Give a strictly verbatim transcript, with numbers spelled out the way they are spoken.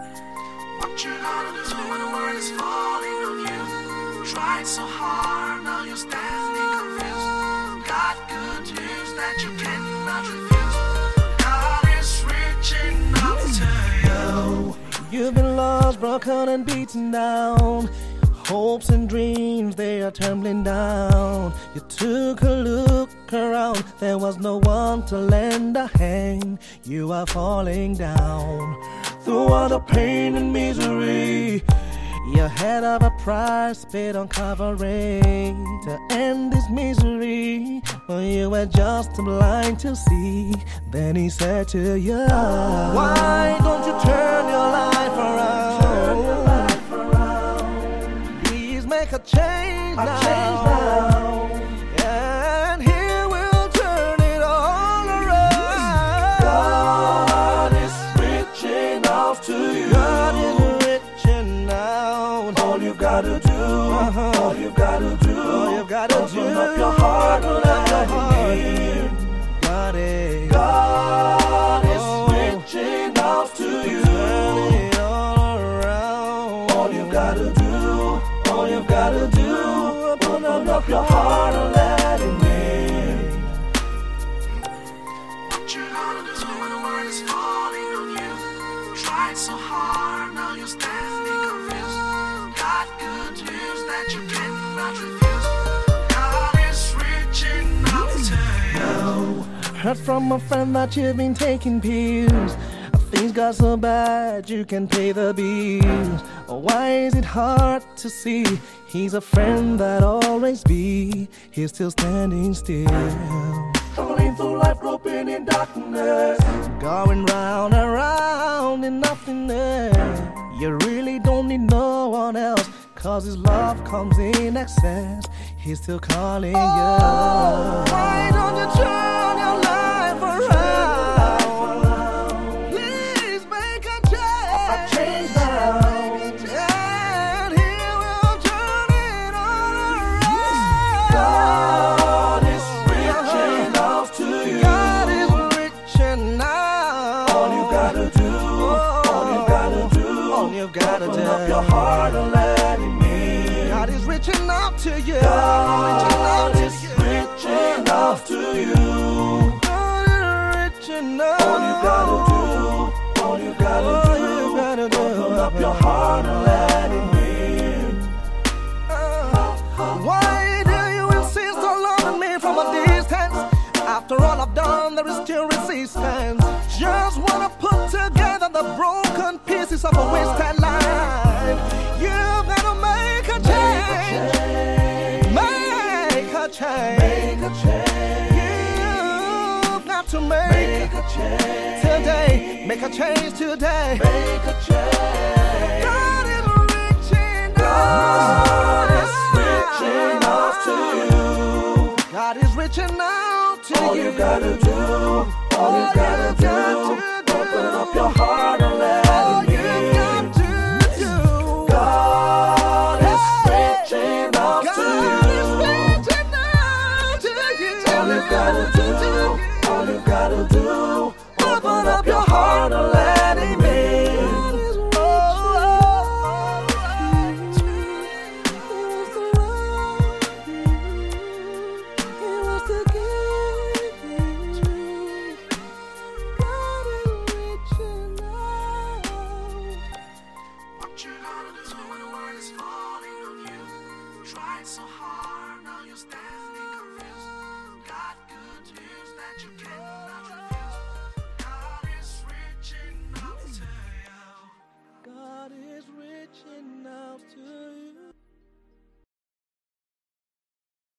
What you gonna do when the world is falling on you? Tried so hard, now you're standing confused. Got good news that you cannot refuse. God is reaching out to you. You've been lost, broken and beaten down. Hopes and dreams, they are tumbling down. You took a look around, there was no one to lend a hand. You are falling down through all the pain and misery. Your head of a price paid on Calvary to end this misery. But you were just too blind to see. Then he said to you, why don't you turn your life around? Turn your life around. Please make a change a now. Change now. And he will turn it all around. God is reaching out to you. God is reaching out. All you gotta do, uh-huh. all you gotta do, all you gotta open do, up your heart and let him in. God is, God is oh, reaching out to you. Turn it all around. All you gotta do, all you gotta do, open up your heart and let him in. What you gonna do when the world is falling on you? Tried so hard, now you're standing confused. Got good news that you cannot refuse. God is reaching out to you. Heard from a friend that you've been taking pills. Things got so bad you can pay the bills. Why is it hard to see? He's a friend that always be. He's still standing still. Struggling through life, groping in darkness. Going round and round in nothingness. You really don't need no one else, cause his love comes in excess. He's still calling Oh, you. Why don't you turn your life around? Please make a change. A change now. And he will turn it all around. God is reaching out to you. God is reaching out. All you gotta do, all you gotta do, all you gotta open do. up your heart and let him in. God is reaching out to you. God is reaching out to you. God is reaching out. All you gotta do, all you gotta All do, you gotta do. open up your heart and let him in. Uh, why do you insist on loving me from a distance? After all I've done, there is still resistance. Just wanna put together the broken pieces of a wasted life. You've gotta make a change. Make a change. Make a change. You've got to make, Make a change. today. Make a change today. Make a change. God is reaching God out. is reaching out to you. God is reaching out to All you. you gotta do, all you gotta do, open up your heart and let All him you in. got to do. God is reaching out God to is you. reaching out to you. All you gotta do, all you gotta do, open up your heart and let him in. What you gonna do when the world is falling on you? Tried so hard, now you're standing confused. Got good news that you cannot refuse. God is reaching out to you. God is reaching out to